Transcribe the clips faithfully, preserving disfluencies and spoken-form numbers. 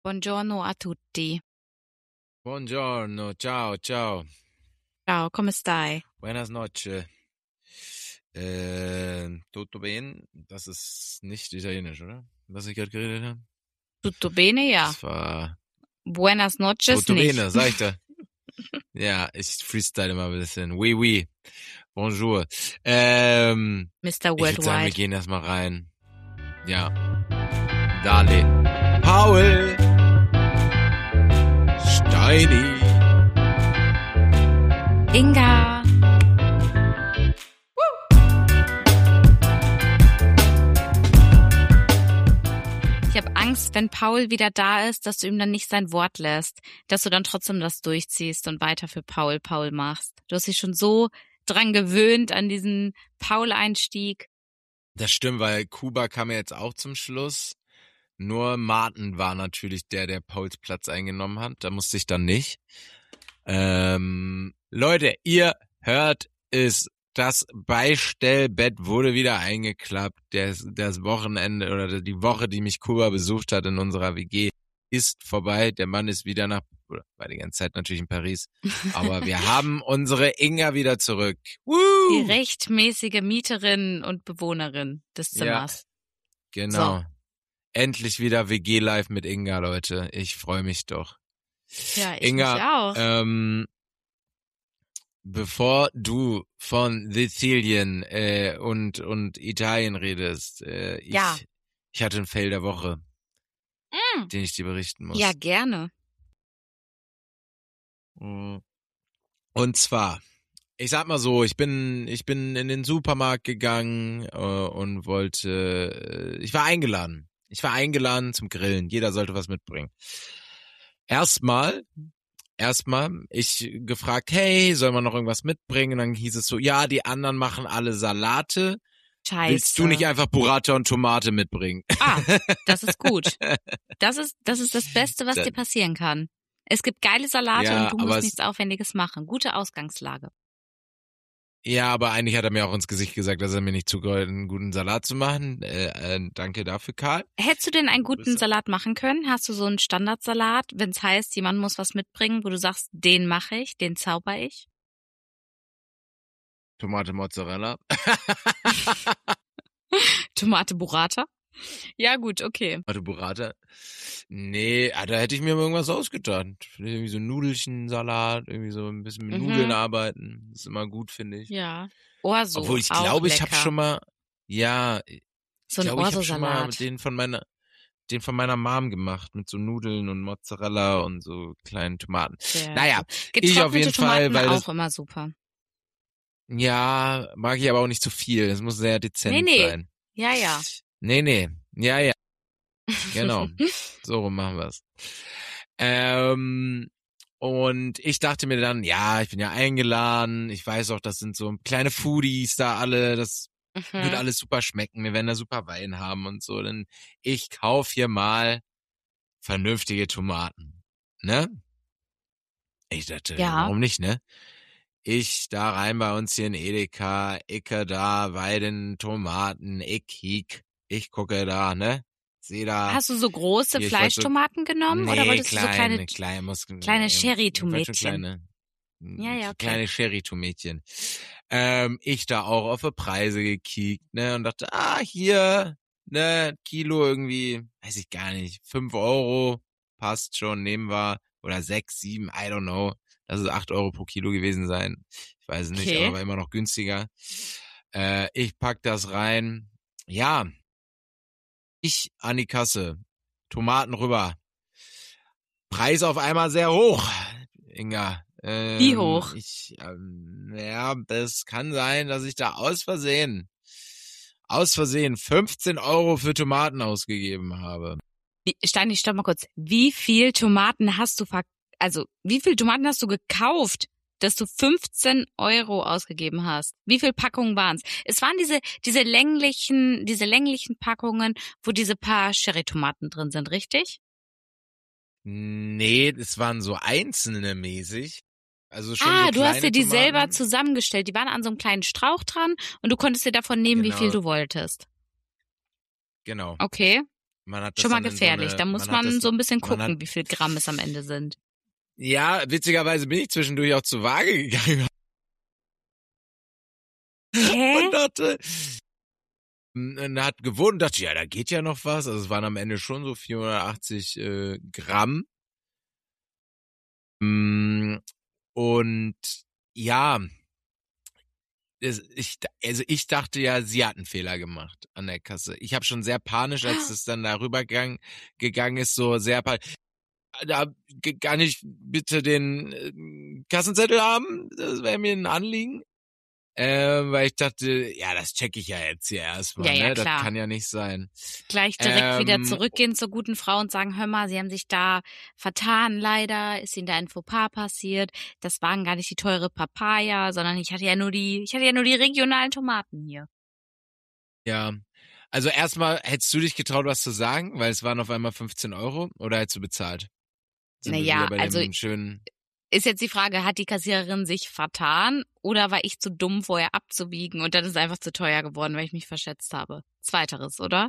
Buongiorno a tutti. Buongiorno, ciao, ciao. Ciao, come stai? Buenas noches. Äh, tutto bene? Das ist nicht italienisch, oder? Was ich gerade geredet habe? Tutto bene, ja. Das war Buenas noches tutto nicht. bene, sag ich da. Ja, ich freestyle mal ein bisschen. Oui, oui. Bonjour. Ähm, Mister ich würde sagen, wir Worldwide. gehen erstmal rein. Ja. Dale. Paul. Steini. Inga. Ich habe Angst, wenn Paul wieder da ist, dass du ihm dann nicht sein Wort lässt, dass du dann trotzdem das durchziehst und weiter für Paul Paul machst. Du hast dich schon so dran gewöhnt an diesen Paul-Einstieg. Das stimmt, weil Kuba kam ja jetzt auch zum Schluss. Nur Martin war natürlich der, der Pauls Platz eingenommen hat. Da musste ich dann nicht. Ähm, Leute, ihr hört es. Das Beistellbett wurde wieder eingeklappt. Das, das Wochenende oder die Woche, die mich Kuba besucht hat in unserer W G, ist vorbei. Der Mann ist wieder nach, oder war die ganze Zeit natürlich in Paris. Aber wir haben unsere Inga wieder zurück. Woo! Die rechtmäßige Mieterin und Bewohnerin des Zimmers. Ja, genau. So. Endlich wieder W G-Live mit Inga, Leute. Ich freue mich doch. Ja, ich Inga, mich auch. ähm, bevor du von Sizilien äh, und und Italien redest, äh, ich, Ja. ich hatte einen Fail der Woche, Mm. den ich dir berichten muss. Ja, gerne. Und zwar, ich sag mal so, ich bin ich bin in den Supermarkt gegangen äh, und wollte, äh, ich war eingeladen. Ich war eingeladen zum Grillen. Jeder sollte was mitbringen. Erstmal, erstmal, ich gefragt, hey, soll man noch irgendwas mitbringen? Und dann hieß es so, ja, die anderen machen alle Salate. Scheiße. Willst du nicht einfach Burrata und Tomate mitbringen? Ah, das ist gut. Das ist, das ist das Beste, was Da- dir passieren kann. Es gibt geile Salate Ja, und du aber musst es- nichts Aufwendiges machen. Gute Ausgangslage. Ja, aber eigentlich hat er mir auch ins Gesicht gesagt, dass er mir nicht zugeholfen einen guten Salat zu machen. Äh, äh, danke dafür, Karl. Hättest du denn einen guten bist- Salat machen können? Hast du so einen Standardsalat, wenn es heißt, jemand muss was mitbringen, wo du sagst, den mache ich, den zauber ich? Tomate Mozzarella. Tomate Burrata? Ja gut, okay. Tomate Burrata. Nee, ah, da hätte ich mir irgendwas ausgedacht. Irgendwie so Nudelchensalat, irgendwie so ein bisschen mit Mhm. Nudeln arbeiten. Das ist immer gut, finde ich. Ja. Orso, Obwohl ich auch glaube, ich habe lecker. schon mal, ja, so ich ein glaube, ich habe schon mal Orso-Salat. den von meiner, den von meiner Mom gemacht mit so Nudeln und Mozzarella und so kleinen Tomaten. Sehr Naja, gut. ich Getrocknete auf jeden Fall, Tomaten weil auch das, immer super. ja, mag ich aber auch nicht zu viel. Das muss sehr dezent Nee, nee. sein. Ja, ja. Nee, nee, ja, ja, genau. So rum machen wir's. Ähm, und ich dachte mir dann, ja, ich bin ja eingeladen. Ich weiß auch, das sind so kleine Foodies da alle. Das wird Mhm. alles super schmecken. Wir werden da super Wein haben und so. Denn ich kauf hier mal vernünftige Tomaten. Ne? Ich dachte, Ja. warum nicht, ne? Ich da rein bei uns hier in Edeka, Icke da, bei den Tomaten, ich kiek, ich gucke da, ne? Seh da. Hast du so große Hier, ich wollte so- Fleischtomaten genommen oder Nee, wolltest du so kleine? kleine, muss, kleine ähm, Sherry-Tomätchen? Kleine, Ja, ja, okay. kleine Sherry-Tomätchen. Ähm, ich da auch auf die Preise gekiekt, ne, und dachte, ah, hier, ne, Kilo irgendwie, weiß ich gar nicht, fünf Euro, passt schon, nehmen wir, oder sechs, sieben, I don't know, das ist acht Euro pro Kilo gewesen sein, ich weiß es nicht, Okay. aber war immer noch günstiger. Äh, ich pack das rein, ja, ich an die Kasse, Tomaten rüber, Preis auf einmal sehr hoch, Inga. Ähm, Wie hoch? Ich, ähm, ja, das kann sein, dass ich da aus Versehen, aus Versehen fünfzehn Euro für Tomaten ausgegeben habe. Wie, Steini, stopp mal kurz. Wie viel Tomaten hast du ver also wie viel Tomaten hast du gekauft, dass du fünfzehn Euro ausgegeben hast? Wie viel Packungen waren's? Es waren diese diese länglichen diese länglichen Packungen, wo diese paar Cherry-Tomaten drin sind, richtig? Nee, es waren so einzelne mäßig. Also schon Ah, so du hast dir kleine die Tomaten. selber zusammengestellt. Die waren an so einem kleinen Strauch dran und du konntest dir davon nehmen, wie Genau. viel du wolltest. Genau. Okay. Man hat das Schon mal dann in gefährlich. So eine, da muss man, man, das, so ein bisschen man gucken, hat, wie viel Gramm es am Ende sind. Ja, witzigerweise bin ich zwischendurch auch zur Waage gegangen Hä? und dachte, und hat gewogen und dachte, ja, da geht ja noch was. Also es waren am Ende schon so vierhundertachtzig äh, Gramm. Und ja, es, ich, also ich dachte ja, sie hat einen Fehler gemacht an der Kasse. Ich habe schon sehr panisch, als es dann darüber gegangen, gegangen ist, so sehr panisch. Da kann ich bitte den äh, Kassenzettel haben? Das wäre mir ein Anliegen. Äh, weil ich dachte, ja, das checke ich ja jetzt hier erstmal, Ja, ja, ne? Das klar. kann ja nicht sein. Gleich direkt wieder Ähm, zurückgehen zur guten Frau und sagen, hör mal, Sie haben sich da vertan, leider, ist Ihnen da ein Fauxpas passiert. Das waren gar nicht die teure Papaya, sondern ich hatte ja nur die, ich hatte ja nur die regionalen Tomaten hier. ja. Also erstmal, hättest du dich getraut, was zu sagen? Weil es waren auf einmal fünfzehn Euro oder hättest du bezahlt? Sind wir Naja, wieder bei also dem schönen... ist jetzt die Frage, hat die Kassiererin sich vertan oder war ich zu dumm, vorher abzuwiegen und dann ist es einfach zu teuer geworden, weil ich mich verschätzt habe? Zweiteres, oder?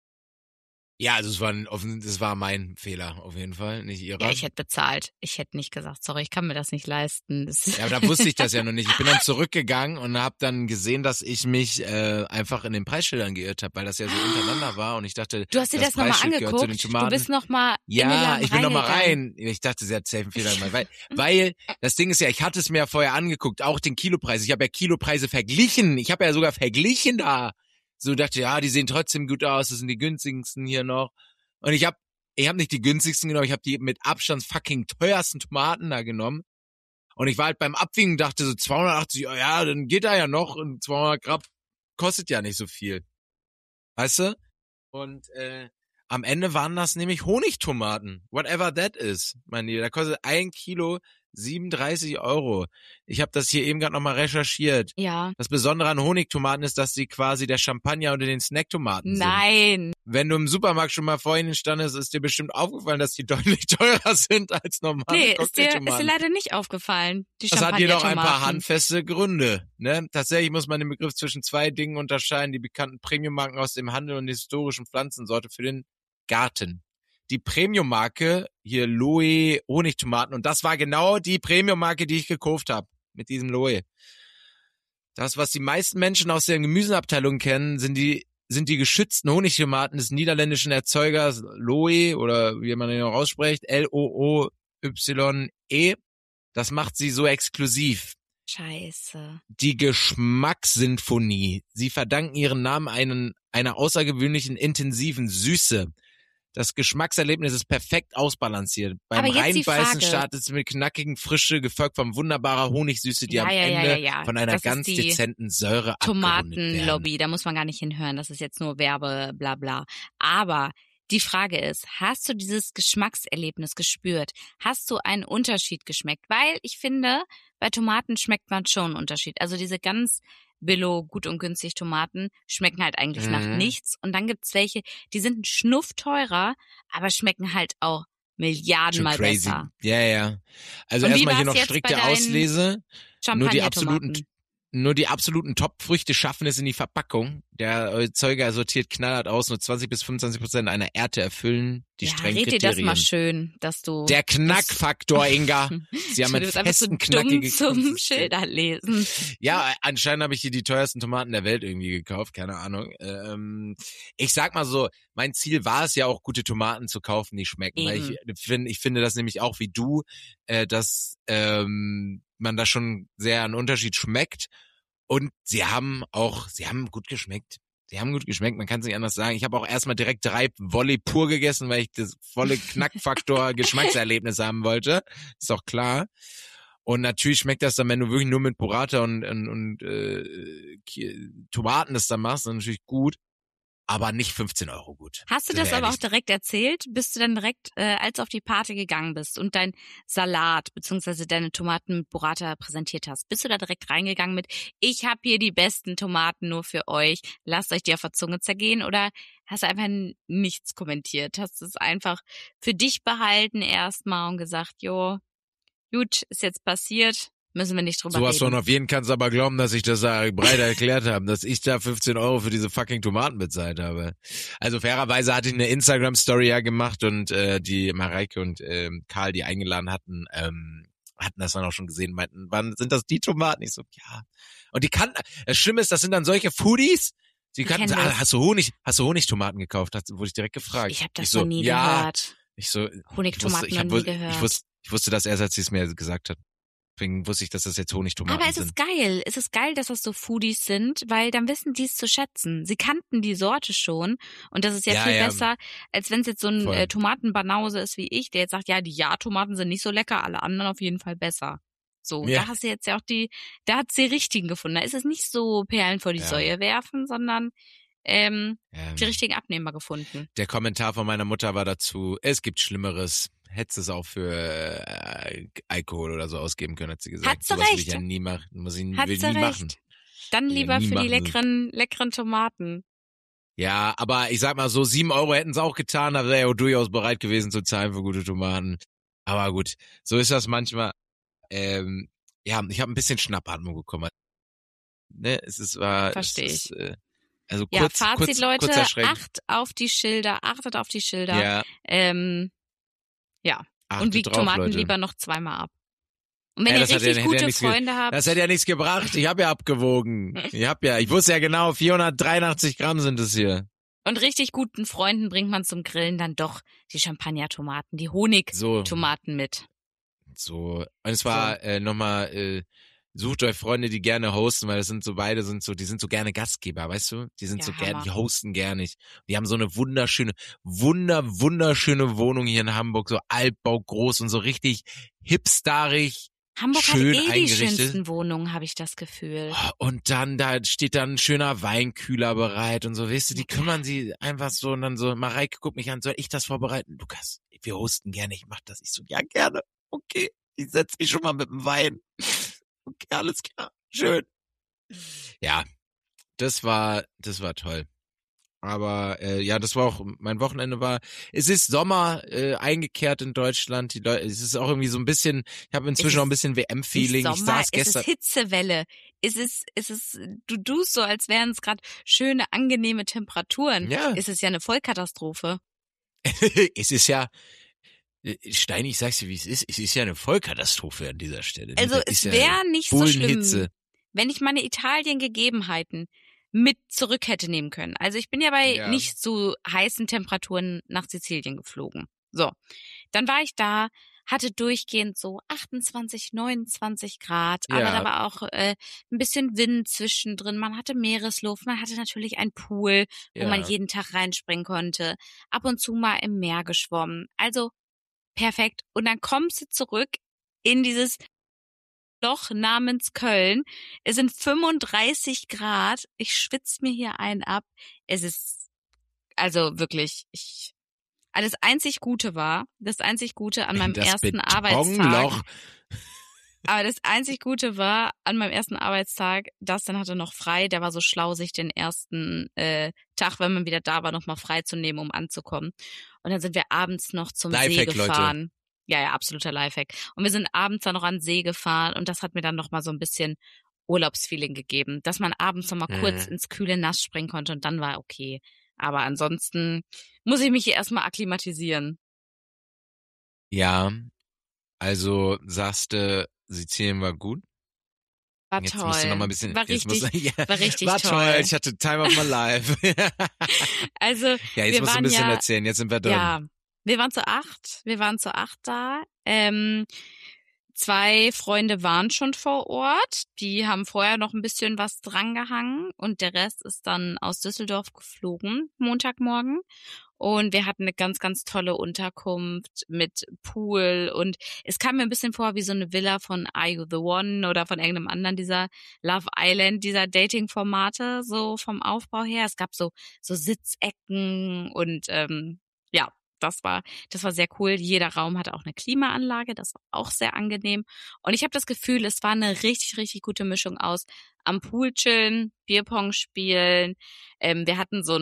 Ja, also es war, ein, offen- es war mein Fehler auf jeden Fall, nicht ihrer. Ja, ich hätte bezahlt. Ich hätte nicht gesagt, sorry, ich kann mir das nicht leisten. Das Ja, aber da wusste ich das ja noch nicht. Ich bin dann zurückgegangen und habe dann gesehen, dass ich mich äh, einfach in den Preisschildern geirrt habe, weil das ja so untereinander war und ich dachte, Du hast dir das, das nochmal Preisschild gehört zu den angeguckt? Du Tomaten. bist nochmal in den Ja, Laden ich bin nochmal reingegangen. rein. Ich dachte, sie hat safe einen Fehler gemacht. Weil, weil das Ding ist ja, ich hatte es mir ja vorher angeguckt, auch den Kilopreis. Ich habe ja Kilopreise verglichen. Ich habe ja sogar verglichen da. So dachte, ja, die sehen trotzdem gut aus. Das sind die günstigsten hier noch. Und ich habe ich hab nicht die günstigsten genommen. Ich habe die mit Abstand fucking teuersten Tomaten da genommen. Und ich war halt beim Abwiegen und dachte so zweihundertachtzig, oh ja, dann geht da ja noch. Und zweihundert Gramm kostet ja nicht so viel. Weißt du? Und äh, am Ende waren das nämlich Honigtomaten. Whatever that is, mein Lieber. Da kostet ein Kilo siebenunddreißig Euro. Ich habe das hier eben gerade nochmal recherchiert. Ja. Das Besondere an Honigtomaten ist, dass sie quasi der Champagner unter den Snacktomaten sind. Nein. Wenn du im Supermarkt schon mal vorhin standest, ist dir bestimmt aufgefallen, dass die deutlich teurer sind als normale Nee, ist dir, ist dir Cocktailtomaten. leider nicht aufgefallen. Die Das hat jedoch ein paar Champagner-Tomaten. handfeste Gründe. Ne? Tatsächlich muss man den Begriff zwischen zwei Dingen unterscheiden. Die bekannten Premium-Marken aus dem Handel und die historischen Pflanzensorte für den Garten. Die Premium-Marke, hier Loe Honigtomaten. Und das war genau die Premium-Marke, die ich gekauft habe. Mit diesem Loe. Das, was die meisten Menschen aus der Gemüseabteilung kennen, sind die sind die geschützten Honigtomaten des niederländischen Erzeugers Loe oder wie man den auch ausspricht, L O O Y E. Das macht sie so exklusiv. Scheiße. Die Geschmackssinfonie. Sie verdanken ihren Namen einen, einer außergewöhnlichen, intensiven Süße. Das Geschmackserlebnis ist perfekt ausbalanciert. Beim Aber jetzt die Reinbeißen Frage. startet es mit knackigen Frische, gefolgt von wunderbarer Honigsüße, die Ja, am ja, ja, Ende ja, ja. von einer Das ist ganz die dezenten Säure abgerundet werden. Tomatenlobby, da muss man gar nicht hinhören. Das ist jetzt nur Werbe, bla bla. Aber die Frage ist, hast du dieses Geschmackserlebnis gespürt? Hast du einen Unterschied geschmeckt? Weil ich finde, bei Tomaten schmeckt man schon einen Unterschied. Also diese ganz billo, gut und günstig Tomaten schmecken halt eigentlich Mhm. nach nichts. Und dann gibt's welche, die sind einen Schnuff teurer, aber schmecken halt auch Milliardenmal Schon crazy. besser. Ja, ja. Also Und wie erstmal hier war's noch jetzt bei strikte deinen Auslese. Nur die absoluten, Champagner-Tomaten? nur die absoluten Top-Früchte schaffen es in die Verpackung. Der Erzeuger sortiert knallhart aus, nur zwanzig bis fünfundzwanzig Prozent einer Ernte erfüllen die Ja, strengen red dir das Kriterien. mal schön, dass du... Der Knackfaktor, Inga. Sie haben du mit bist einfach so festen, dumm knackige zum Konsistenz. Schilder lesen. Ja, anscheinend habe ich hier die teuersten Tomaten der Welt irgendwie gekauft, keine Ahnung. Ähm, ich sag mal so, mein Ziel war es ja auch, gute Tomaten zu kaufen, die schmecken. Weil ich Eben. finde, ich finde das nämlich auch wie du, äh, dass ähm, man da schon sehr einen Unterschied schmeckt. Und sie haben auch, sie haben gut geschmeckt. Sie haben gut geschmeckt, man kann es nicht anders sagen. Ich habe auch erstmal direkt drei Volley pur gegessen, weil ich das volle Knackfaktor Geschmackserlebnis haben wollte. Ist doch klar. Und natürlich schmeckt das dann, wenn du wirklich nur mit Burrata und, und, und äh, Tomaten das dann machst, dann natürlich gut. Aber nicht fünfzehn Euro gut. Hast du Sind das wir aber auch ehrlich. direkt erzählt? Bist du dann direkt, äh, als du auf die Party gegangen bist und dein Salat beziehungsweise deine Tomaten mit Burrata präsentiert hast, bist du da direkt reingegangen mit, ich habe hier die besten Tomaten nur für euch, lasst euch die auf der Zunge zergehen, oder hast du einfach nichts kommentiert? Hast du es einfach für dich behalten erstmal und gesagt, jo, gut, ist jetzt passiert, Müssen wir nicht drüber Sowas reden. von auf jeden kannst du aber glauben, dass ich das da breit erklärt habe, dass ich da fünfzehn Euro für diese fucking Tomaten bezahlt habe. Also fairerweise hatte ich eine Instagram-Story ja gemacht und äh, die Mareike und äh, Karl, die eingeladen hatten, ähm, hatten das dann auch schon gesehen, meinten, wann sind das die Tomaten? Ich so, ja. Und die kannten, das Schlimme ist, das sind dann solche Foodies, die kannten, kennen ah, das. hast du Honig, hast du Honigtomaten gekauft? Hast, wurde ich direkt gefragt. Ich habe das ich so, noch nie ja. gehört. Ich so, Honigtomaten ich wusste, ich, noch nie hab, gehört. ich wusste, ich wusste das erst, als sie es mir gesagt hat. Deswegen wusste ich, dass das jetzt Honigtomaten Aber es sind. ist geil. Es ist geil, dass das so Foodies sind, weil dann wissen die es zu schätzen. Sie kannten die Sorte schon und das ist ja, Ja, viel ja. besser, als wenn es jetzt so ein Voll. äh, Tomatenbanause ist wie ich, der jetzt sagt, ja, die Ja-Tomaten sind nicht so lecker, alle anderen auf jeden Fall besser. So, Ja. da hast du jetzt ja auch die, da hat's die richtigen gefunden. Da ist es nicht so Perlen vor die Ja. Säue werfen, sondern ähm, Ähm, die richtigen Abnehmer gefunden. Der Kommentar von meiner Mutter war dazu, es gibt Schlimmeres. Hättest es auch für äh, Alkohol oder so ausgeben können, hat sie gesagt. Hat sie Sowas will recht. ich ja nie machen. Muss ich Hat will sie nie recht. machen. Dann Will ich ja lieber nie für die machen. leckeren, leckeren Tomaten. Ja, aber ich sag mal so, sieben Euro hätten es auch getan, da wäre ja auch durchaus bereit gewesen zu zahlen für gute Tomaten. Aber gut, so ist das manchmal. Ähm, ja, ich habe ein bisschen Schnappatmung bekommen. Ne, es ist, war, Versteh es ist, äh, also Ja, kurz, Fazit, kurz, Leute, kurz erschreckend. acht auf die Schilder, achtet auf die Schilder. Ja, Ähm, ja. achtet Und wiegt drauf, Tomaten Leute. lieber noch zweimal ab. Und wenn Ja, ihr das hat ja- richtig hätte ja gute nichts ge- Freunde habt, Das hätte ja nichts gebracht. Ich habe ja abgewogen. Ich hab ja, ich wusste ja genau, vierhundertdreiundachtzig Gramm sind es hier. und richtig guten Freunden bringt man zum Grillen dann doch die Champagner-Tomaten, die Honigtomaten So, mit. so. Und es war äh, nochmal, äh, sucht euch Freunde, die gerne hosten, weil das sind so beide sind so, die sind so gerne Gastgeber, weißt du? Die sind Ja, so gerne, Hammer. die hosten gerne. Die haben so eine wunderschöne, wunder, wunderschöne Wohnung hier in Hamburg, so Altbau groß und so richtig hipsterig. Hamburg Schön hat eh die eingerichtet. schönsten Wohnungen, habe ich das Gefühl. Und dann, da steht dann ein schöner Weinkühler bereit und so, weißt du, die Ja, klar. kümmern sie einfach so und dann so, Mareike guckt mich an, soll ich das vorbereiten? Lukas, wir hosten gerne, ich mach das. Ich so, ja, gerne. Okay, ich setz mich schon mal mit dem Wein. Okay, alles klar, schön. Ja, das war, das war toll. Aber äh, ja, das war auch, mein Wochenende war, es ist Sommer äh, eingekehrt in Deutschland. Die Leute, es ist auch irgendwie so ein bisschen, ich habe inzwischen ist auch ein bisschen W M-Feeling. Nicht Ich Sommer, saß es gestern. ist Hitzewelle. Es ist, es ist, du tust so, als wären es gerade schöne, angenehme Temperaturen. Ja. Es ist ja eine Vollkatastrophe. Es ist ja, Stein, ich sag's dir, wie es ist, es ist ja eine Vollkatastrophe an dieser Stelle. Also Das es ist ja wäre nicht so schlimm, Bullenhitze. wenn ich meine Italien-Gegebenheiten mit zurück hätte nehmen können. Also ich bin ja bei Ja. nicht so heißen Temperaturen nach Sizilien geflogen. So, dann war ich da, hatte durchgehend so achtundzwanzig, neunundzwanzig Grad, aber Ja. da war auch äh, ein bisschen Wind zwischendrin. Man hatte Meeresluft, man hatte natürlich einen Pool, wo Ja. man jeden Tag reinspringen konnte. Ab und zu mal im Meer geschwommen. Also perfekt. Und dann kommst du zurück in dieses Loch namens Köln. Es sind fünfunddreißig Grad. Ich schwitze mir hier einen ab. Es ist, also wirklich, ich, alles einzig Gute war, das einzig Gute an meinem Das ersten Betonloch. Arbeitstag, aber das einzig Gute war an meinem ersten Arbeitstag, Dustin hatte noch frei, der war so schlau, sich den ersten äh, Tag, wenn man wieder da war, nochmal frei zu nehmen, um anzukommen. Und dann sind wir abends noch zum See Lifehack, Leute. gefahren. Ja, ja, absoluter Lifehack. Und wir sind abends dann noch an den See gefahren und das hat mir dann nochmal so ein bisschen Urlaubsfeeling gegeben, dass man abends nochmal Mhm. kurz ins kühle Nass springen konnte und dann war okay. Aber ansonsten muss ich mich hier erstmal akklimatisieren. Ja, also sagst du, Sizilien war gut. War Jetzt toll. musst du noch mal ein bisschen. war jetzt richtig, musst du, ja, war richtig war toll. toll. Ich hatte Time of my life. Also, ja, jetzt wir musst du ein waren bisschen ja, erzählen. Jetzt sind wir drin. ja, wir waren zu acht, wir waren zu acht da. Ähm, zwei Freunde waren schon vor Ort, die haben vorher noch ein bisschen was drangehangen und der Rest ist dann aus Düsseldorf geflogen, Montagmorgen. Und wir hatten eine ganz, ganz tolle Unterkunft mit Pool und es kam mir ein bisschen vor wie so eine Villa von Are You the One oder von irgendeinem anderen dieser Love Island, dieser Dating-Formate, so vom Aufbau her. Es gab so so Sitzecken und ähm, ja, das war das war sehr cool. Jeder Raum hatte auch eine Klimaanlage, das war auch sehr angenehm. Und ich habe das Gefühl, es war eine richtig, richtig gute Mischung aus am Pool chillen, Bierpong spielen. Ähm, wir hatten so ein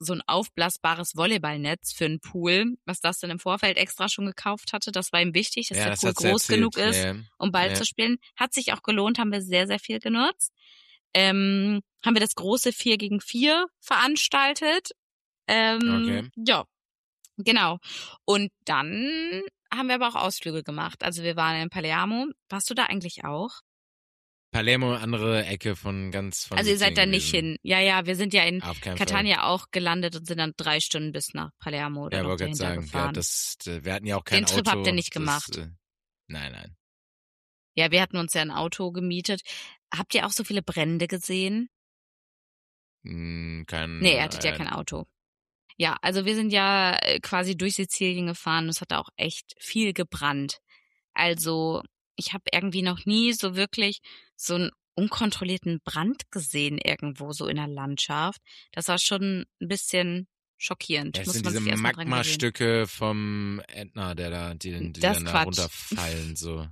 so ein aufblasbares Volleyballnetz für einen Pool, was das dann im Vorfeld extra schon gekauft hatte. Das war ihm wichtig, dass Ja, der das Pool hat sie groß erzählt. genug ist, Ja, um Ball ja. zu spielen. Hat sich auch gelohnt, haben wir sehr, sehr viel genutzt. Ähm, haben wir das große vier gegen vier veranstaltet. Ähm, Okay. Ja, genau. Und dann haben wir aber auch Ausflüge gemacht. Also wir waren in Palermo. Warst du da eigentlich auch? Palermo, andere Ecke von ganz von Also ihr seid da Sizilien nicht gewesen. hin. Ja, ja, wir sind ja in Auf keinen Fall. Catania auch gelandet und sind dann drei Stunden bis nach Palermo oder Ja, noch wollte gerade dahinter sagen, ja, gefahren. das, äh, wir hatten ja auch kein Den Trip Auto. habt ihr nicht das, gemacht. Äh, nein, nein. Ja, wir hatten uns ja ein Auto gemietet. Habt ihr auch so viele Brände gesehen? Hm, kein, Nee, ihr hattet ja äh, kein Auto. Ja, also wir sind ja äh, quasi durch Sizilien gefahren und es hat da auch echt viel gebrannt. Also ich habe irgendwie noch nie so wirklich so einen unkontrollierten Brand gesehen irgendwo so in der Landschaft. Das war schon ein bisschen schockierend. Ja, es Muss sind man diese sich erst mal dran gewöhnen. Magma-Stücke vom Ätna, der da, die, die Das dann ist da Quatsch. runterfallen, so.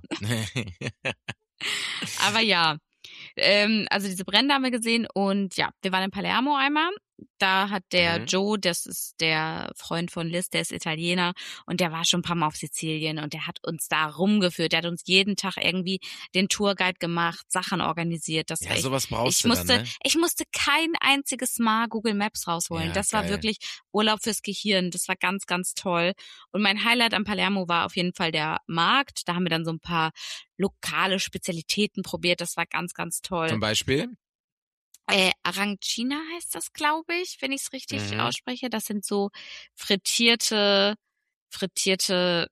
Aber ja, ähm, also diese Brände haben wir gesehen und ja, wir waren in Palermo einmal. Da hat der Mhm. Joe, das ist der Freund von Liz, der ist Italiener und der war schon ein paar Mal auf Sizilien und der hat uns da rumgeführt. Der hat uns jeden Tag irgendwie den Tourguide gemacht, Sachen organisiert. Das war Ja, echt, sowas brauchst ich du musste, dann, ne? ich musste kein einziges Mal Google Maps rausholen. Ja, das war geil. wirklich Urlaub fürs Gehirn. Das war ganz, ganz toll. Und mein Highlight an Palermo war auf jeden Fall der Markt. Da haben wir dann so ein paar lokale Spezialitäten probiert. Das war ganz, ganz toll. Zum Beispiel? Äh, Arancina heißt das, glaube ich, wenn ich es richtig Mhm. ausspreche. Das sind so frittierte, frittierte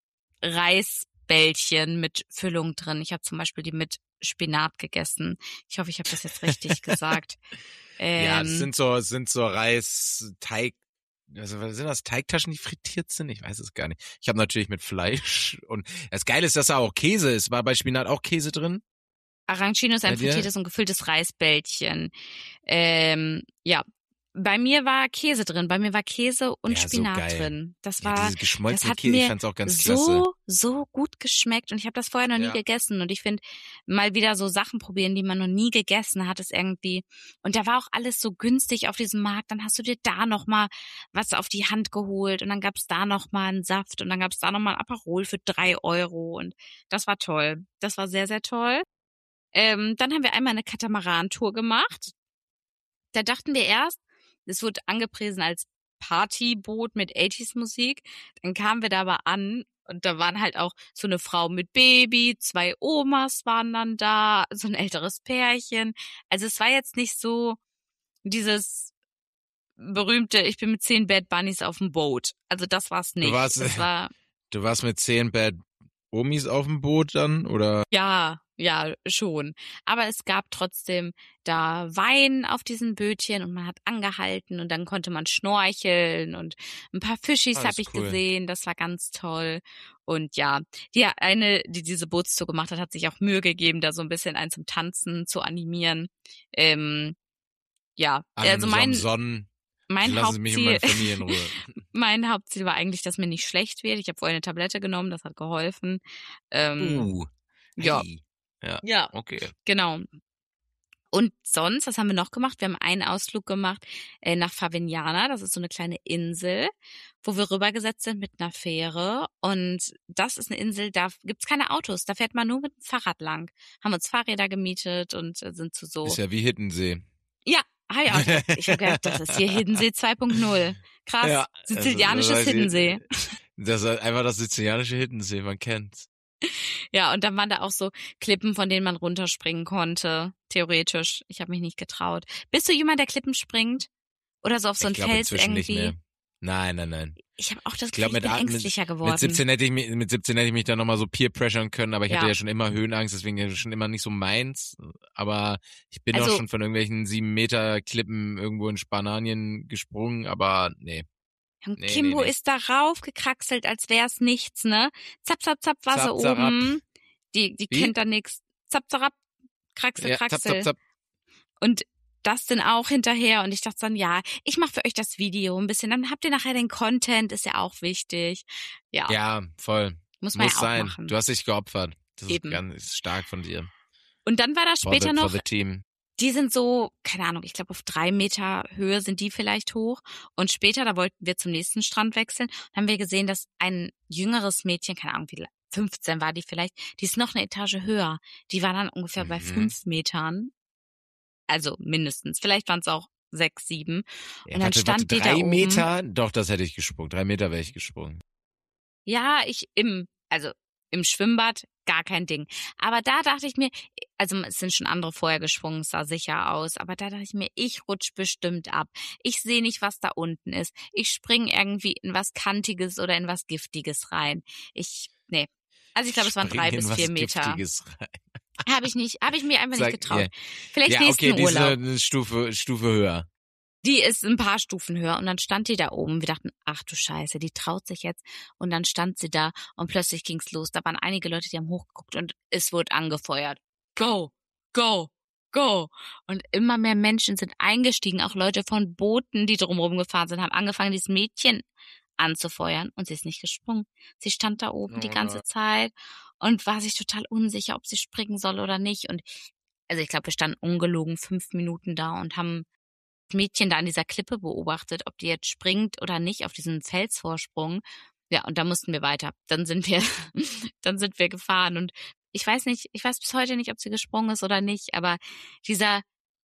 Reisbällchen mit Füllung drin. Ich habe zum Beispiel die mit Spinat gegessen. Ich hoffe, ich habe das jetzt richtig gesagt. Ähm, Ja, das sind so, sind so Reisteig, also was sind das, Teigtaschen, die frittiert sind? Ich weiß es gar nicht. Ich habe natürlich mit Fleisch und das Geile ist, dass da auch Käse ist. War bei Spinat auch Käse drin? Arancino ist ein Bei dir? frittiertes und gefülltes Reisbällchen. Ähm, ja, bei mir war Käse drin. Bei mir war Käse und Ja, so Spinat geil. drin. Das Ja, war, dieses das geschmolzene hat Käse, ich mir fand's auch ganz klasse. so, so gut geschmeckt und ich habe das vorher noch nie Ja. gegessen und ich finde, mal wieder so Sachen probieren, die man noch nie gegessen hat, ist irgendwie, und da war auch alles so günstig auf diesem Markt, dann hast du dir da nochmal was auf die Hand geholt und dann gab's da nochmal einen Saft und dann gab's da nochmal ein Aperol für drei Euro und das war toll. Das war sehr, sehr toll. Ähm, dann haben wir einmal eine Katamaran-Tour gemacht. Da dachten wir erst, es wurde angepriesen als Partyboot mit achtziger-Musik. Dann kamen wir da aber an und da waren halt auch so eine Frau mit Baby, zwei Omas waren dann da, so ein älteres Pärchen. Also es war jetzt nicht so dieses berühmte, ich bin mit zehn Bad Bunnies auf dem Boot. Also das war's nicht. Du warst, Es war, du warst mit zehn Bad Omis auf dem Boot dann, oder? ja, ja, schon. Aber es gab trotzdem da Wein auf diesen Bötchen und man hat angehalten und dann konnte man schnorcheln und ein paar Fischis Ah, das habe ist ich cool. gesehen. Das war ganz toll. Und ja, die eine, die diese Bootstour gemacht hat, hat sich auch Mühe gegeben, da so ein bisschen einen zum Tanzen zu animieren. Ähm, ja, An also so mein, einem Sonnen. mein Lassen Sie mich und Hauptziel, meine Familie in Ruhe. mein Hauptziel war eigentlich, dass mir nicht schlecht wird. Ich habe vorher eine Tablette genommen, das hat geholfen. Ähm, Uh. ja. Hey. Ja. Ja, Okay. genau. Und sonst, was haben wir noch gemacht? Wir haben einen Ausflug gemacht äh, nach Favignana. Das ist so eine kleine Insel, wo wir rübergesetzt sind mit einer Fähre. Und das ist eine Insel, da gibt's keine Autos. Da fährt man nur mit dem Fahrrad lang. Haben uns Fahrräder gemietet und äh, sind zu so. Ist ja wie Hiddensee. Ja, hab ich auch gedacht. Ich habe gedacht, das ist hier Hiddensee zwei Punkt null. Krass, Ja, sizilianisches das ist- Hiddensee. Das ist einfach das sizilianische Hiddensee, man kennt's. Ja, und dann waren da auch so Klippen, von denen man runterspringen konnte, theoretisch. Ich habe mich nicht getraut. Bist du jemand, der Klippen springt? Oder so auf so Ich einen glaube Fels inzwischen nicht irgendwie? mehr. Nein, nein, nein. Ich habe auch das Ich glaube, Gefühl, ich mit, bin mit, ängstlicher geworden. mit siebzehn hätte ich mich, mit siebzehn hätte ich mich dann nochmal so peer-pressern können, aber ich Ja. hatte ja schon immer Höhenangst, deswegen schon immer nicht so meins. Aber ich bin Also- auch schon von irgendwelchen sieben Meter Klippen irgendwo in Spanien gesprungen, aber nee. Und Nee, Kimbo nee, nee. ist da raufgekraxelt, als wär's nichts, ne? Zap, zap, zap war Zap, sie zarab. oben. Die, die Wie? kennt da nix. Zap, zarab, kraxel, Ja, zap, kraxel. zap, zap. Und das dann auch hinterher. Und ich dachte dann, ja, ich mache für euch das Video ein bisschen. Dann habt ihr nachher den Content, ist ja auch wichtig. Ja, Ja, voll. muss man Muss ja auch sein. machen. Du hast dich geopfert. Das Eben. ist ganz ist stark von dir. Und dann war da For später the, for noch the team. die sind so, keine Ahnung, ich glaube auf drei Meter Höhe sind die vielleicht hoch. Und später, da wollten wir zum nächsten Strand wechseln, haben wir gesehen, dass ein jüngeres Mädchen, keine Ahnung, wie fünfzehn war die vielleicht, die ist noch eine Etage höher. Die war dann ungefähr bei Mhm. fünf Metern. Also mindestens. Vielleicht waren es auch sechs, sieben. Ja, Und dann warte, stand warte, die drei da oben. Meter? Doch, das hätte ich gesprungen. Drei Meter wäre ich gesprungen. Ja, ich im, also im Schwimmbad gar kein Ding. Aber da dachte ich mir, also es sind schon andere vorher gesprungen, es sah sicher aus, aber da dachte ich mir, ich rutsch bestimmt ab. Ich sehe nicht, was da unten ist. Ich spring irgendwie in was Kantiges oder in was Giftiges rein. Ich, nee. Also ich glaube, es waren Spring drei in bis was vier Meter. Giftiges rein. Habe ich nicht, habe ich mir einfach Sag, nicht getraut. ja. Vielleicht Ja, nächsten okay, die ist Urlaub. eine Stufe, Stufe höher. Die ist ein paar Stufen höher und dann stand die da oben. Wir dachten, ach du Scheiße, die traut sich jetzt. Und dann stand sie da und plötzlich ging's los. Da waren einige Leute, die haben hochgeguckt und es wurde angefeuert. Go, go, go. Und immer mehr Menschen sind eingestiegen, auch Leute von Booten, die drumherum gefahren sind, haben angefangen, dieses Mädchen anzufeuern und sie ist nicht gesprungen. Sie stand da oben Oh die ganze nein. Zeit und war sich total unsicher, ob sie springen soll oder nicht. Und also ich glaube, wir standen ungelogen fünf Minuten da und haben das Mädchen da an dieser Klippe beobachtet, ob die jetzt springt oder nicht auf diesen Felsvorsprung. Ja, und da mussten wir weiter. Dann sind wir, dann sind wir gefahren und ich weiß nicht, ich weiß bis heute nicht, ob sie gesprungen ist oder nicht, aber dieser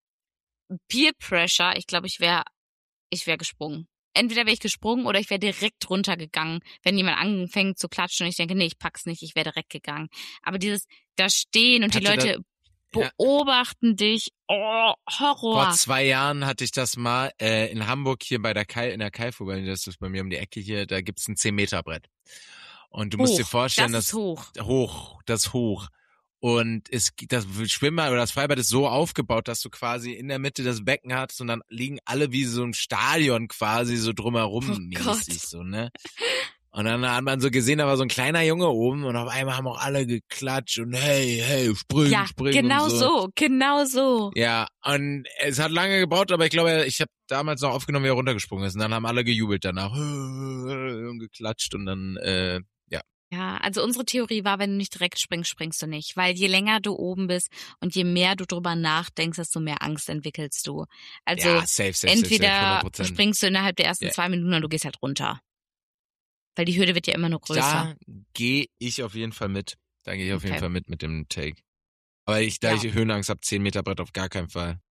Peer Pressure, ich glaube, ich wäre, ich wäre gesprungen. Entweder wäre ich gesprungen oder ich wäre direkt runtergegangen, wenn jemand anfängt zu klatschen und ich denke, nee, ich pack's nicht, ich wäre direkt gegangen. Aber dieses da stehen und die Hatte Leute Ja. beobachten dich, oh, Horror. Vor zwei Jahren hatte ich das mal äh, in Hamburg hier bei der Kai, in der Kaifu, das ist bei mir um die Ecke hier, da gibt's ein zehn Meter Brett. Und du musst dir Hoch, vorstellen, das ist dass hoch. hoch, das hoch. Und es, das Schwimmbad oder das Freibad ist so aufgebaut, dass du quasi in der Mitte das Becken hast und dann liegen alle wie so ein Stadion quasi so drumherum Oh mäßig, Gott. so, ne? Und dann hat man so gesehen, da war so ein kleiner Junge oben und auf einmal haben auch alle geklatscht und hey, hey, spring, Ja, spring genau und so. so, genau so. Ja, und es hat lange gebraucht, aber ich glaube, ich habe damals noch aufgenommen, wie er runtergesprungen ist. Und dann haben alle gejubelt danach und geklatscht und dann, äh, ja. Ja, also unsere Theorie war, wenn du nicht direkt springst, springst du nicht. Weil je länger du oben bist und je mehr du drüber nachdenkst, desto mehr Angst entwickelst du. Also ja, safe, safe, entweder safe, safe, hundert Prozent. springst du innerhalb der ersten Ja. zwei Minuten oder du gehst halt runter. Weil die Hürde wird ja immer nur größer. Da gehe ich auf jeden Fall mit. Da gehe ich auf Okay. jeden Fall mit mit dem Take. Aber ich, da Ja. ich Höhenangst habe, zehn Meter Brett auf gar keinen Fall.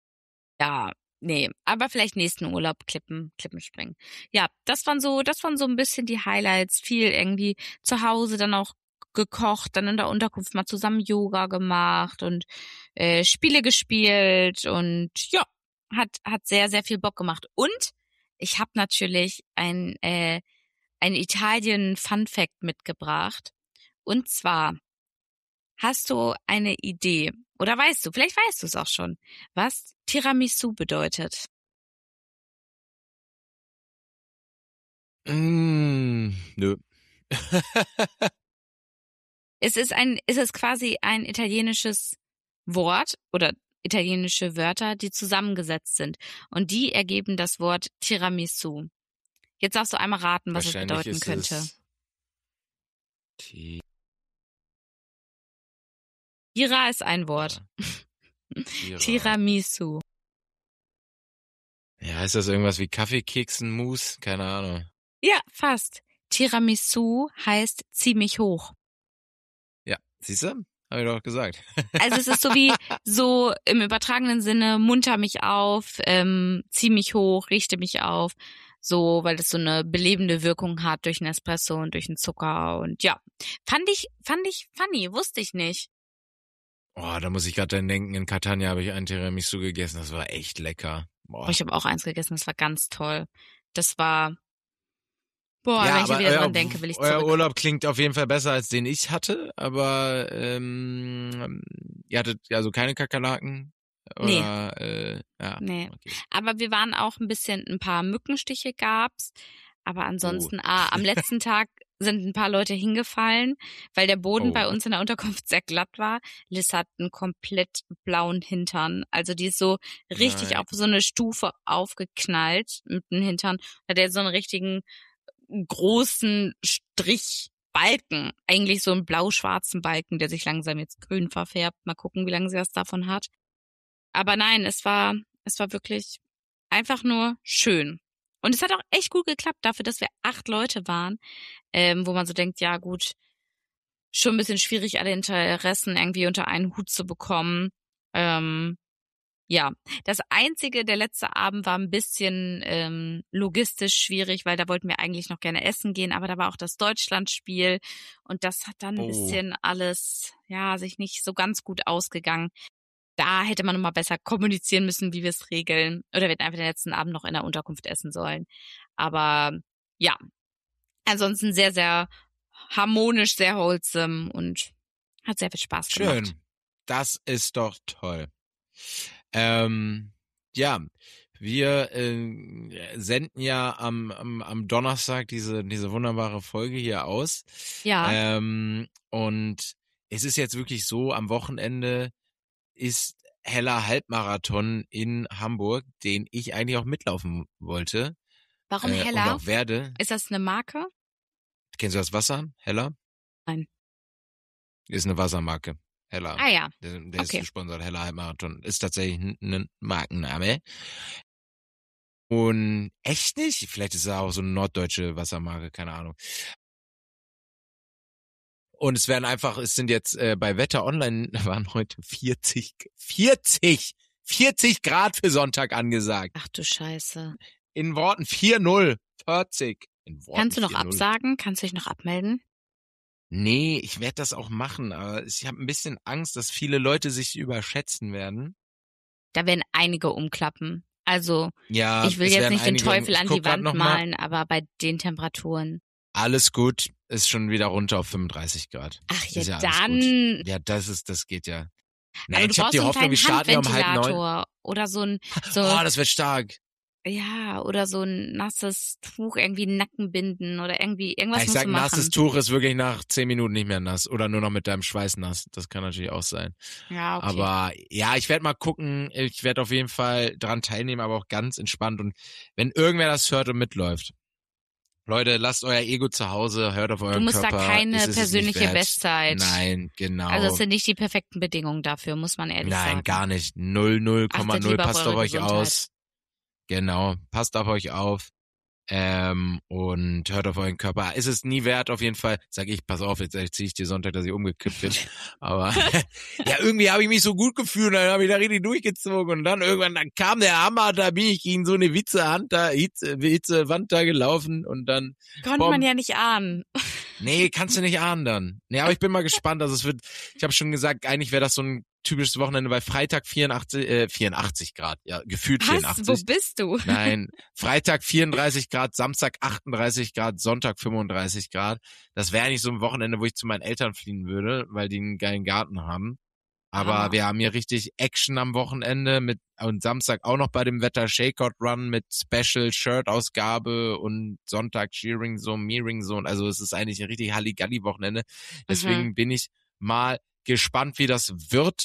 Ja, nee, aber vielleicht nächsten Urlaub Klippen, Klippen springen. Ja, das waren so, das waren so ein bisschen die Highlights. Viel irgendwie zu Hause dann auch gekocht, dann in der Unterkunft mal zusammen Yoga gemacht und äh, Spiele gespielt und ja, hat hat sehr sehr viel Bock gemacht. Und ich habe natürlich ein äh, ein Italien Fun Fact mitgebracht. Und zwar hast du eine Idee oder weißt du, vielleicht weißt du es auch schon, was Tiramisu bedeutet? Mm, nö. Es ist ein, es ist quasi ein italienisches Wort oder italienische Wörter, die zusammengesetzt sind. Und die ergeben das Wort Tiramisu. Jetzt darfst du einmal raten, was es Wahrscheinlich bedeuten ist könnte. es Ti- Tira ist ein Wort. Tira. Tiramisu. Ja, ist das irgendwas wie Kaffeekeksen, Mousse? Keine Ahnung. Ja, fast. Tiramisu heißt ziemlich hoch. Ja, siehst du? Hab ich doch gesagt. Also es ist so wie so im übertragenen Sinne munter mich auf, ähm, zieh mich hoch, richte mich auf, so, weil das so eine belebende Wirkung hat durch den Espresso und durch den Zucker und ja, fand ich, fand ich funny, wusste ich nicht. Oh, da muss ich gerade dran denken, in Catania habe ich ein Tiramisu gegessen, das war echt lecker. Boah. Ich habe auch eins gegessen, das war ganz toll. Das war, boah, ja, wenn ich da aber wieder euer, dran denke, will ich euer zurück. Urlaub klingt auf jeden Fall besser, als den ich hatte, aber ähm, ihr hattet also keine Kakerlaken? Oder, nee. Äh, ja, nee. Okay. Aber wir waren auch ein bisschen, ein paar Mückenstiche gab's, aber ansonsten, Oh. ah, am letzten Tag sind ein paar Leute hingefallen, weil der Boden Oh. bei uns in der Unterkunft sehr glatt war. Liz hat einen komplett blauen Hintern. Also die ist so richtig Nein. auf so eine Stufe aufgeknallt mit dem Hintern. Hat er so einen richtigen großen Strichbalken. Eigentlich so einen blau-schwarzen Balken, der sich langsam jetzt grün verfärbt. Mal gucken, wie lange sie das davon hat. Aber nein, es war, es war wirklich einfach nur schön. Und es hat auch echt gut geklappt dafür, dass wir acht Leute waren, ähm, wo man so denkt, ja gut, schon ein bisschen schwierig, alle Interessen irgendwie unter einen Hut zu bekommen. Ähm, ja, das Einzige, der letzte Abend war ein bisschen ähm, logistisch schwierig, weil da wollten wir eigentlich noch gerne essen gehen, aber da war auch das Deutschlandspiel und das hat dann ein Oh. bisschen alles, ja, sich nicht so ganz gut ausgegangen. Da hätte man nochmal besser kommunizieren müssen, wie wir es regeln. Oder wir hätten einfach den letzten Abend noch in der Unterkunft essen sollen. Aber ja, ansonsten sehr, sehr harmonisch, sehr wholesome und hat sehr viel Spaß gemacht. Schön. Das ist doch toll. Ähm, ja, wir äh, senden ja am, am, am Donnerstag diese, diese wunderbare Folge hier aus. Ja. Ähm, und es ist jetzt wirklich so, am Wochenende ist Heller Halbmarathon in Hamburg, den ich eigentlich auch mitlaufen wollte. Warum äh, Heller? Und auch werde. Ist das eine Marke? Kennst du das Wasser? Heller? Nein. Ist eine Wassermarke. Heller. Ah ja. Der, der Okay. ist gesponsert. Heller Halbmarathon. Ist tatsächlich ein, ein Markenname. Und echt nicht? Vielleicht ist es auch so eine norddeutsche Wassermarke, keine Ahnung. Und es werden einfach, es sind jetzt äh, bei Wetter Online, waren heute vierzig, vierzig, vierzig Grad für Sonntag angesagt. Ach du Scheiße. In Worten vier null, vierzig. In Worten Kannst du noch vier null. absagen? Kannst du dich noch abmelden? Nee, ich werde das auch machen, aber ich habe ein bisschen Angst, dass viele Leute sich überschätzen werden. Da werden einige umklappen. Also, Ja, ich will es jetzt werden nicht den einige, Teufel ich an guck die grad Wand noch mal. malen, aber bei den Temperaturen. Alles gut, ist schon wieder runter auf fünfunddreißig Grad. Ach ja, Ist ja alles dann. gut. Ja, das ist, das geht ja. Aber Nein, du ich hab brauchst die so einen Hoffnung, wir kleinen starten ja um halb neun. Handventilator oder so ein, so, Oh, das wird stark. ja, oder so ein nasses Tuch, irgendwie Nacken binden oder irgendwie, irgendwas Ich musst sag, du machen. nasses Tuch ist wirklich nach zehn Minuten nicht mehr nass oder nur noch mit deinem Schweiß nass. Das kann natürlich auch sein. Ja, okay. Aber ja, ich werde mal gucken. Ich werde auf jeden Fall dran teilnehmen, aber auch ganz entspannt. Und wenn irgendwer das hört und mitläuft, Leute, lasst euer Ego zu Hause, hört auf euren Du musst Körper. da keine ist es persönliche nicht wert. Bestzeit. Nein, genau. Also das sind nicht die perfekten Bedingungen dafür, muss man ehrlich Nein, sagen. gar nicht. Null, null Komma Achtet null. lieber auf Passt eure auf euch Gesundheit. aus. Genau, passt auf euch auf. Ähm, und hört auf euren Körper. Ist es nie wert, auf jeden Fall. Sag ich, pass auf, jetzt erzähle ich dir Sonntag, dass ich umgekippt bin. Aber ja, irgendwie habe ich mich so gut gefühlt, dann habe ich da richtig durchgezogen und dann irgendwann, dann kam der Hammer, da bin ich gegen so eine Hitzewand da, Hitze, Hitzewand da gelaufen und dann. Konnte bom. man ja nicht ahnen. Nee, kannst du nicht ahnen dann. Nee, aber ich bin mal gespannt. Also es wird, ich habe schon gesagt, eigentlich wäre das so ein typisches Wochenende, weil Freitag vierundachtzig, äh, vierundachtzig Grad, ja, gefühlt Was? vierundachtzig. Wo bist du? Nein, Freitag vierunddreißig Grad, Samstag achtunddreißig Grad, Sonntag fünfunddreißig Grad. Das wäre eigentlich so ein Wochenende, wo ich zu meinen Eltern fliehen würde, weil die einen geilen Garten haben. Aber Ah. wir haben hier richtig Action am Wochenende mit und Samstag auch noch bei dem Wetter Shakeout Run mit Special Shirt Ausgabe und Sonntag Cheering Zone, Meering Zone. Also es ist eigentlich ein richtig Halligalli Wochenende. Deswegen Mhm. bin ich mal gespannt, wie das wird.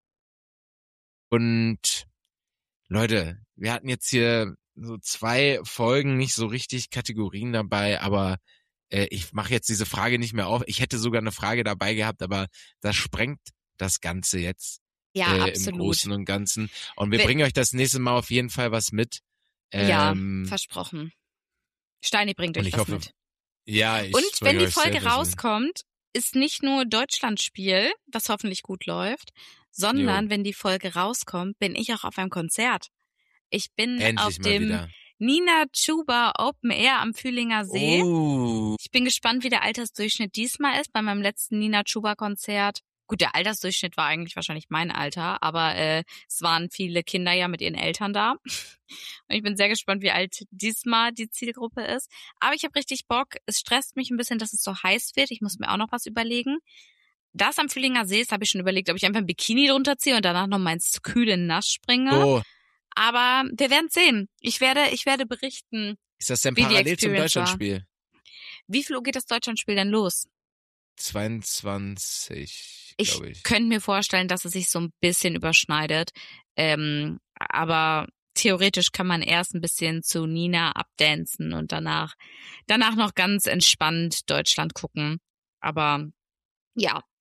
Und Leute, wir hatten jetzt hier so zwei Folgen, nicht so richtig Kategorien dabei, aber äh, ich mache jetzt diese Frage nicht mehr auf. Ich hätte sogar eine Frage dabei gehabt, aber das sprengt das Ganze jetzt Ja, äh, im absolut. Großen und Ganzen. Und wir Wenn- bringen euch das nächste Mal auf jeden Fall was mit. Ja, Ähm, versprochen. Steini bringt und euch ich was hoffe, mit. ja, ich Und wenn bringe die euch Folge safe was mit. rauskommt, ist nicht nur Deutschlandspiel, was hoffentlich gut läuft, sondern Jo. wenn die Folge rauskommt, bin ich auch auf einem Konzert. Ich bin Endlich auf mal dem wieder. Nina Chuba Open Air am Fühlinger See. Oh. Ich bin gespannt, wie der Altersdurchschnitt diesmal ist bei meinem letzten Nina Chuba Konzert. Gut, der Altersdurchschnitt war eigentlich wahrscheinlich mein Alter, aber äh, es waren viele Kinder ja mit ihren Eltern da. Und ich bin sehr gespannt, wie alt diesmal die Zielgruppe ist. Aber ich habe richtig Bock. Es stresst mich ein bisschen, dass es so heiß wird. Ich muss mir auch noch was überlegen. Da es am Fühlinger See ist, habe ich schon überlegt, ob ich einfach ein Bikini drunter ziehe und danach noch mal ins kühle Nass springe. So, Aber wir werden sehen. Ich werde, ich werde berichten. ist das denn Wie die parallel zum Experience war. Deutschlandspiel? Wie viel Uhr geht das Deutschlandspiel denn los? zweiundzwanzig, Ich glaube ich. könnte mir vorstellen, dass es sich so ein bisschen überschneidet. Ähm, aber theoretisch kann man erst ein bisschen zu Nina abdancen und danach, danach noch ganz entspannt Deutschland gucken. Aber ja,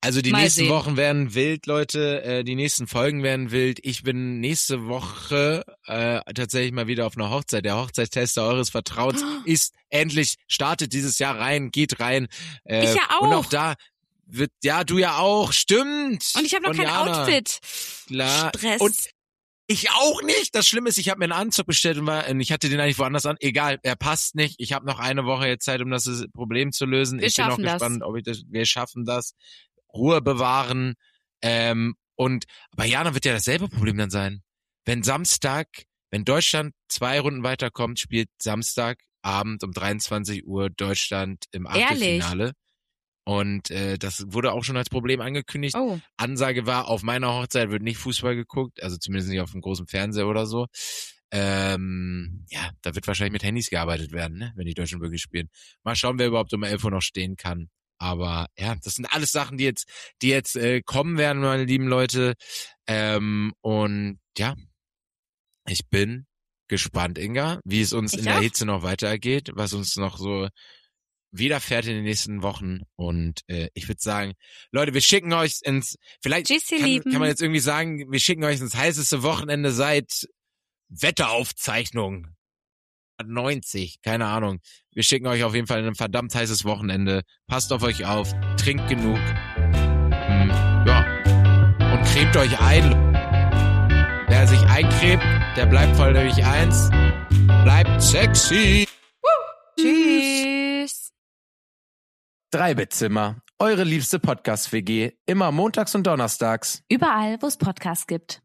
Also die Mal nächsten sehen. Wochen werden wild, Leute. Äh, die nächsten Folgen werden wild. Ich bin nächste Woche äh, tatsächlich mal wieder auf einer Hochzeit. Der Hochzeitstester eures Vertrauens ist endlich, startet dieses Jahr rein, geht rein. Äh, Ich ja auch. Und auch da wird, ja, du ja auch, stimmt. Und ich habe noch Von kein Jana. Outfit. Klar. Stress. Und ich auch nicht. Das Schlimme ist, ich habe mir einen Anzug bestellt und, war, und ich hatte den eigentlich woanders an. Egal, er passt nicht. Ich habe noch eine Woche jetzt Zeit, um das Problem zu lösen. Wir ich bin auch schaffen das. gespannt, ob ich das. Wir schaffen das. Ruhe bewahren. Ähm, und bei Jana wird ja dasselbe Problem dann sein. Wenn Samstag, wenn Deutschland zwei Runden weiterkommt, spielt Samstagabend um dreiundzwanzig Uhr Deutschland im Achtelfinale. Ehrlich? Und äh, das wurde auch schon als Problem angekündigt. Oh. Ansage war, auf meiner Hochzeit wird nicht Fußball geguckt, also zumindest nicht auf dem großen Fernseher oder so. Ähm, ja, da wird wahrscheinlich mit Handys gearbeitet werden, ne, wenn die Deutschen wirklich spielen. Mal schauen, wer überhaupt um elf Uhr noch stehen kann. Aber ja, das sind alles Sachen, die jetzt, die jetzt äh, kommen werden, meine lieben Leute. Ähm, und ja, ich bin gespannt, Inga, wie es uns Ich in der auch. Hitze noch weitergeht, was uns noch so widerfährt in den nächsten Wochen. Und äh, ich würde sagen, Leute, wir schicken euch ins, vielleicht Tschüss, ihr kann, Lieben. kann man jetzt irgendwie sagen, wir schicken euch ins heißeste Wochenende seit Wetteraufzeichnung neunzig, keine Ahnung. Wir schicken euch auf jeden Fall ein verdammt heißes Wochenende. Passt auf euch auf, trinkt genug. Hm, ja. Und cremt euch ein. Wer sich eincremt, der bleibt voll nämlich eins. Bleibt sexy. Tschüss. Drei-Bettzimmer, eure liebste Podcast-W G, immer montags und donnerstags. Überall, wo es Podcasts gibt.